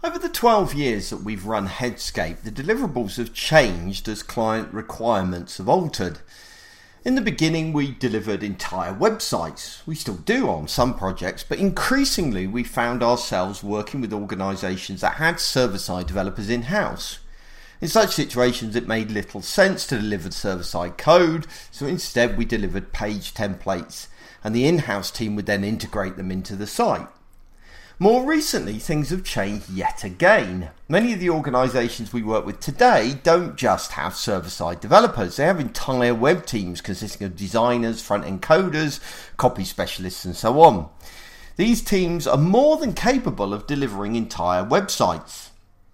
Over the 12 years that we've run Headscape, the deliverables have changed as client requirements have altered. In the beginning, we delivered entire websites. We still do on some projects, but increasingly we found ourselves working with organisations that had server-side developers in-house. In such situations, it made little sense to deliver server-side code, so instead we delivered page templates, and the in-house team would then integrate them into the site. More recently, things have changed yet again. Many of the organisations we work with today don't just have server-side developers. They have entire web teams consisting of designers, front-end coders, copy specialists and so on. These teams are more than capable of delivering entire websites.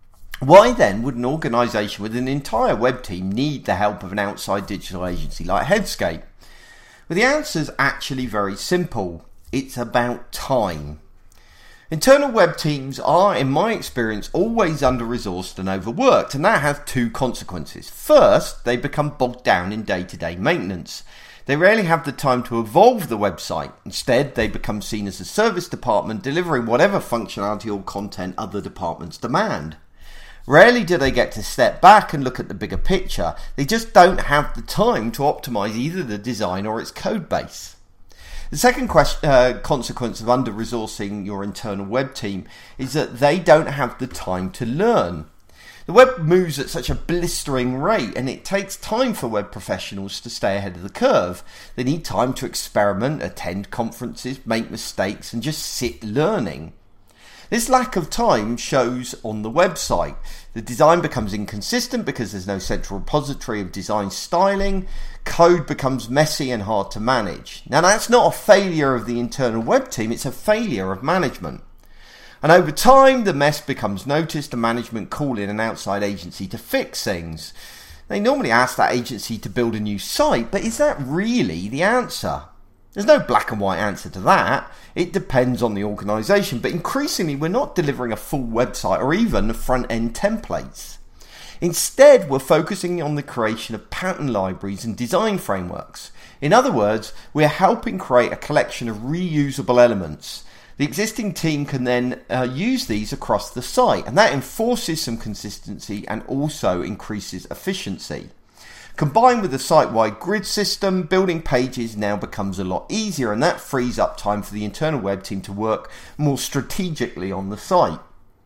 Why then would an organisation with an entire web team need the help of an outside digital agency like Headscape? Well, the answer is actually very simple. It's about time. Internal web teams are, in my experience, always under-resourced and overworked, and that has two consequences. First, they become bogged down in day-to-day maintenance. They rarely have the time to evolve the website. Instead, they become seen as a service department delivering whatever functionality or content other departments demand. Rarely do they get to step back and look at the bigger picture. They just don't have the time to optimize either the design or its code base. The second consequence of under-resourcing your internal web team is that they don't have the time to learn. The web moves at such a blistering rate, and it takes time for web professionals to stay ahead of the curve. They need time to experiment, attend conferences, make mistakes, and just sit learning. This lack of time shows on the website. The design becomes inconsistent because there's no central repository of design styling. Code becomes messy and hard to manage. Now, that's not a failure of the internal web team, it's a failure of management. And over time, the mess becomes noticed and management call in an outside agency to fix things. They normally ask that agency to build a new site, but is that really the answer? There's no black and white answer to that. It depends on the organisation, but increasingly we're not delivering a full website or even front-end templates. Instead, we're focusing on the creation of pattern libraries and design frameworks. In other words, we're helping create a collection of reusable elements. The existing team can then use these across the site, and that enforces some consistency and also increases efficiency. Combined with the site-wide grid system, building pages now becomes a lot easier, and that frees up time for the internal web team to work more strategically on the site.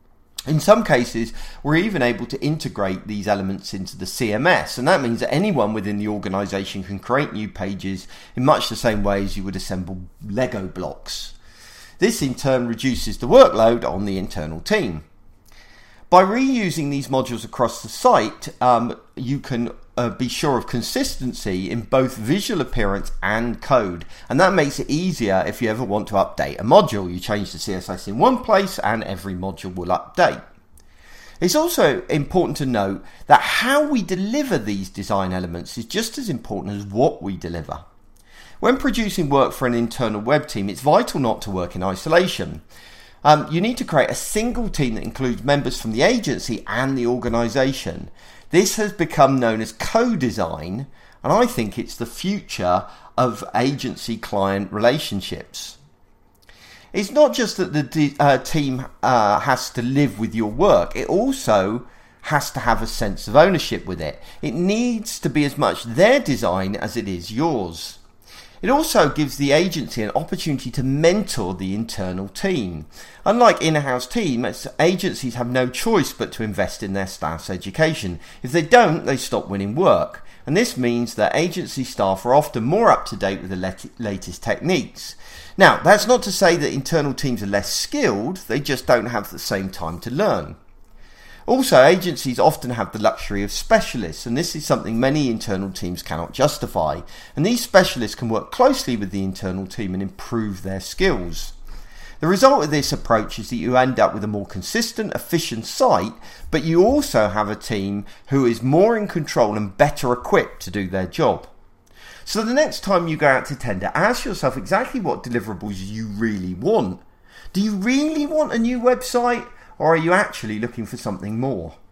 In some cases, we're even able to integrate these elements into the CMS, and that means that anyone within the organisation can create new pages in much the same way as you would assemble Lego blocks. This in turn reduces the workload on the internal team. By reusing these modules across the site, you can be sure of consistency in both visual appearance and code, and that makes it easier if you ever want to update a module. You change the CSS in one place and every module will update. It's also important to note that how we deliver these design elements is just as important as what we deliver. When producing work for an internal web team, it's vital not to work in isolation. You need to create a single team that includes members from the agency and the organisation. This has become known as co-design, and I think it's the future of agency-client relationships. It's not just that the team has to live with your work, it also has to have a sense of ownership with it. It needs to be as much their design as it is yours. It also gives the agency an opportunity to mentor the internal team. Unlike in-house teams, agencies have no choice but to invest in their staff's education. If they don't, they stop winning work. And this means that agency staff are often more up to date with the latest techniques. Now, that's not to say that internal teams are less skilled, they just don't have the same time to learn. Also, agencies often have the luxury of specialists, and this is something many internal teams cannot justify. And these specialists can work closely with the internal team and improve their skills. The result of this approach is that you end up with a more consistent, efficient site, but you also have a team who is more in control and better equipped to do their job. So the next time you go out to tender, ask yourself exactly what deliverables you really want. Do you really want a new website? Or are you actually looking for something more?